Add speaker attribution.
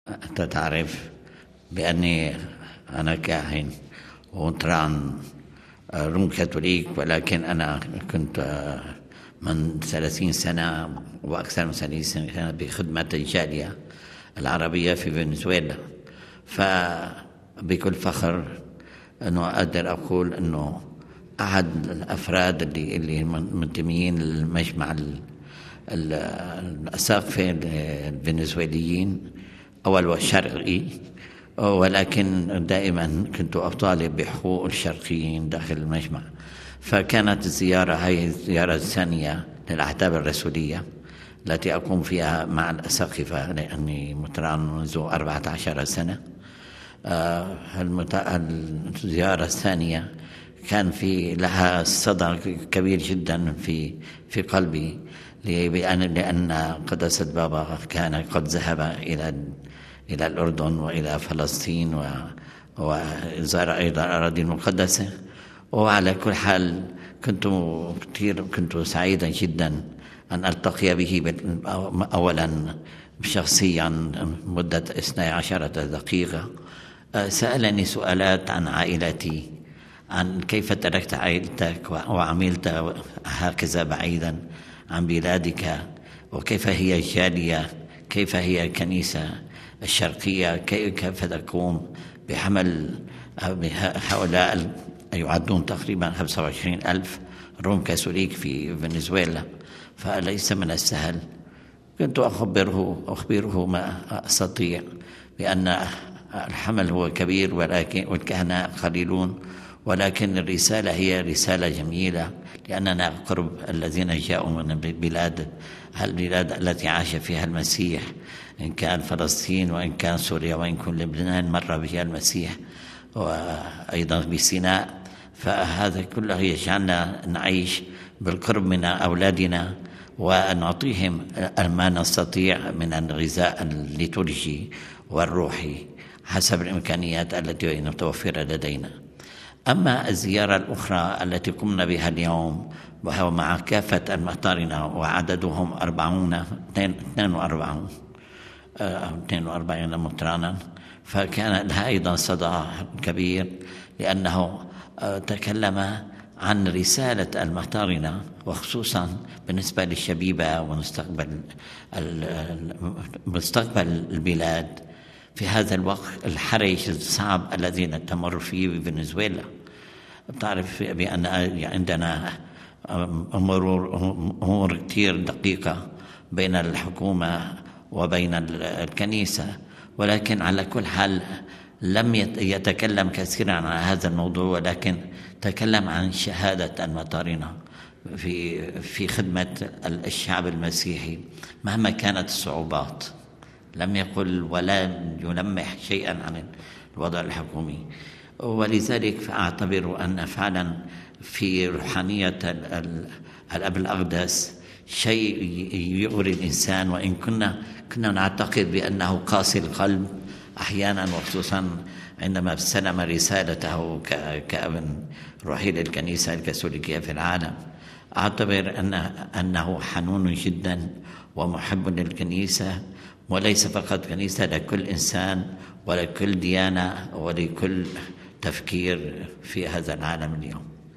Speaker 1: أنت تعرف بأني أنا كاهن وطبعا روم كاثوليك، ولكن أنا كنت من 30 سنة وأكثر من 30 سنة بخدمة الجالية العربية في فنزويلا. فبكل فخر أنه أقدر أقول أنه أحد الأفراد اللي منتمين للمجمع الأساقفة الفنزويليين أول والشرقي، ولكن دائما كنت أطالب بحقوق الشرقيين داخل المجمع. فكانت الزيارة هي الزيارة الثانية للأحداث الرسولية التي أقوم فيها مع الأساقفة، لأني متران منذ 14 سنة. الزيارة الثانية كان في لها صدى كبير جدا في قلبي، لأن قداسة بابا كان قد ذهب إلى الأردن وإلى فلسطين وزار أيضا الأراضي المقدسة. وعلى كل حال كنت سعيدا جدا أن ألتقي به أولا شخصيا مدة 12 دقيقة. سألني سؤالات عن عائلتي، عن كيف تركت عائلتك وعملت هكذا بعيدا عن بلادك، وكيف هي الجالية، كيف هي الكنيسة الشرقية، كيف تقوم بحمل هؤلاء يعدون تقريبا 25,000 روم كاثوليك في فنزويلا. فليس من السهل. كنت أخبره ما أستطيع بأن الحمل هو كبير ولكن والكهنة قليلون، ولكن الرسالة هي رسالة جميلة، لأننا قرب الذين جاءوا من البلاد التي عاش فيها المسيح، إن كان فلسطين وإن كان سوريا وإن كان لبنان مر بها المسيح، وأيضا بسيناء. فهذا كله يجعلنا نعيش بالقرب من أولادنا ونعطيهم ما نستطيع من الغذاء الليتورجي والروحي حسب الإمكانيات التي متوفرة لدينا. أما الزيارة الأخرى التي قمنا بها اليوم وهو مع كافة المحتارين وعددهم 42 مطرانا، فكان لها أيضا صدى كبير، لأنه تكلم عن رسالة المحتارين، وخصوصا بالنسبة للشبيبة ومستقبل البلاد في هذا الوقت الحرج الصعب الذي تمر فيه بفنزويلا. تعرف بأن عندنا أمور كثير دقيقة بين الحكومة وبين الكنيسة، ولكن على كل حال لم يتكلم كثيرا عن هذا الموضوع، ولكن تكلم عن شهادة المطارنة في خدمة الشعب المسيحي مهما كانت الصعوبات. لم يقل ولا يلمح شيئا عن الوضع الحكومي. ولذلك فأعتبر أن فعلا في روحانية الأب الأقدس شيء يغري الإنسان، وإن كنا نعتقد بأنه قاسي القلب أحيانا، وخصوصا عندما استلم رسالته كأب روحي للكنيسة الكاثوليكية في العالم. أعتبر أنه حنون جدا ومحب للكنيسة، وليس فقط كنيسة، لكل إنسان ولكل ديانة ولكل تفكير في هذا العالم اليوم.